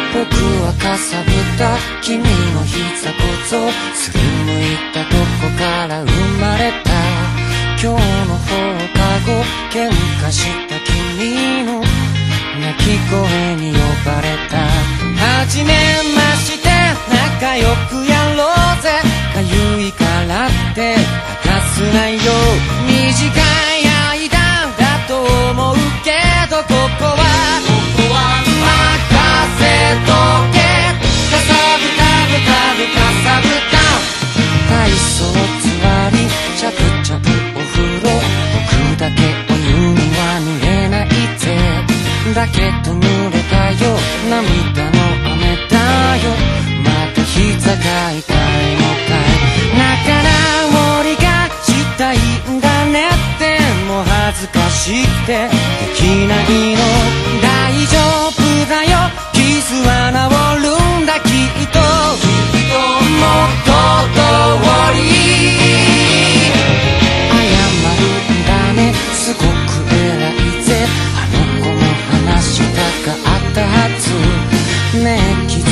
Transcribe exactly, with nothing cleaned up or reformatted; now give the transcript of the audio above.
僕はかさぶた君の膝小僧すりむいたとこから生まれた今日の放課後喧嘩した君の泣き声に呼ばれたはじめまして仲良くやろうぜかゆいからって明かすないよ短い間だと思うけどここはここは任せとけかさぶたぶたぶかさぶた体操座りチャプチャプお風呂僕だけお湯には濡れないぜだけど濡れたよ涙の雨だよまた膝が痛いのかい仲直りがしたいんだねってもう恥ずかしくてできないの大丈夫だよ傷は治るんだきっともっと通り謝るんだねすごく偉いぜあの子の話したかったはずねえ